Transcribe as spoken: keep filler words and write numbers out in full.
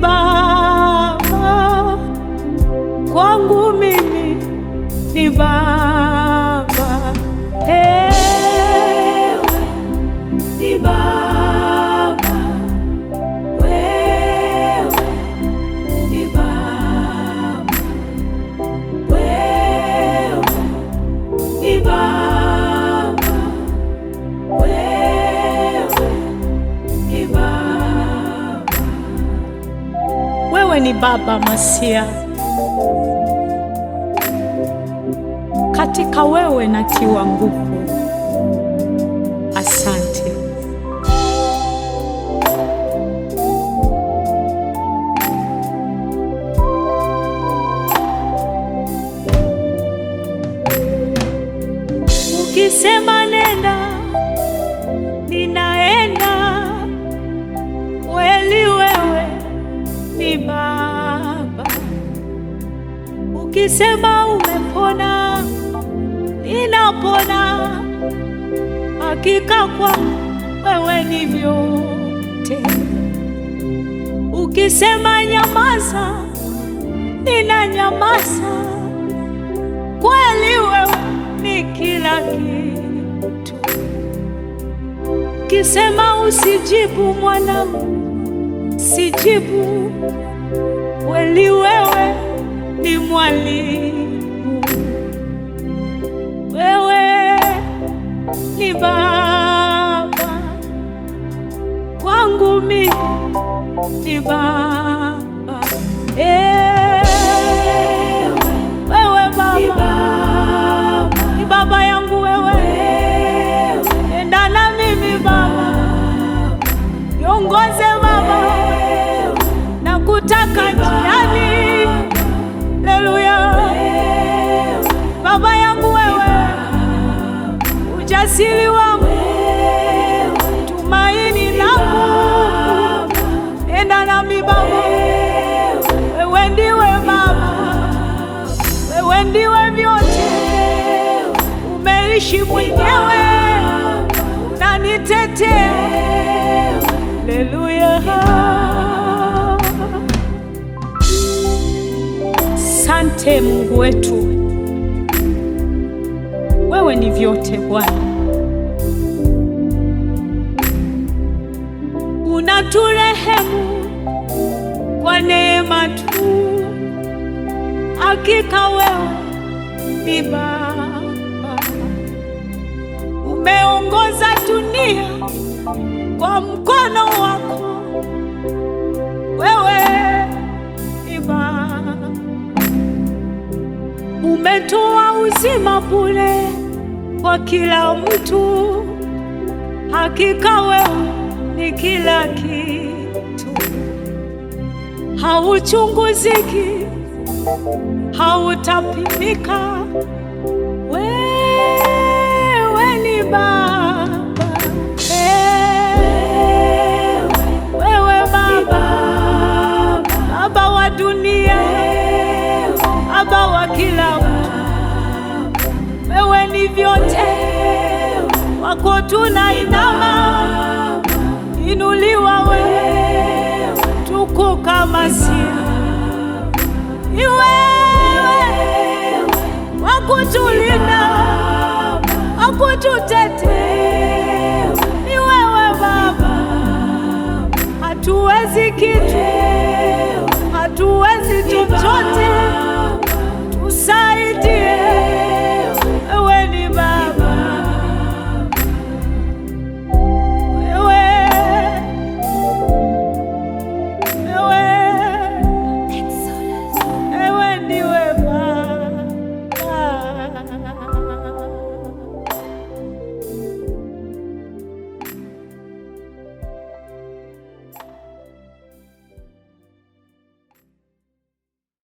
Baba, kwangu mimi ni Baba. Ewe ni Baba, wewe ni Baba, wewe ni Baba, wewe ni Baba. Wewe ni Baba Masia, katika wewe natiwa nguvu. Asante. Ukisema nenda, ninaenda. Kweli wewe ni Baba. Ukisema umepona, ninapona. Hakika kwa wewe ni vyote. Ukisema nyamaza, ninanyamaza. Kweli wewe ni kila kitu. Ukisema usijibu mwanangu, sijibu. Kweli wewe ni mwalimu. Wewe ni Baba, kwangu mimi ni Baba. Ewe wewe Baba, ni Baba yangu wewe. Enda na mimi Baba, niongoze Baba, na kutaka njiani. Haleluya. Baba yangu wewe, ujasiri wangu, tumaini langu. Enda nami Baba, wewe ndiwe Baba, wewe ndiwe vyote. Umeishi mwenyewe, unanitetea. Haleluya. Asante Mungu wetu, wewe ni vyote Bwana. Unaturehemu kwa neema tu. Hakika wewe ni Baba. Umeongoza dunia kwa mkono wako. Wewe ni Baba. Umetoa uzima bure kwa kila mtu. Hakika wewe ni kila kitu. Hauchunguziki, hautapimika. Wewe ni Baba. Wewe Baba, Baba wa dunia, Baba wa kila mtu. Wewe ni vyote, wako tunainama. Inuliwa wewe, tukuka Masia. Ni wewe wakutulinda, wakututetea. Ni wewe Baba, hatuwezi kitu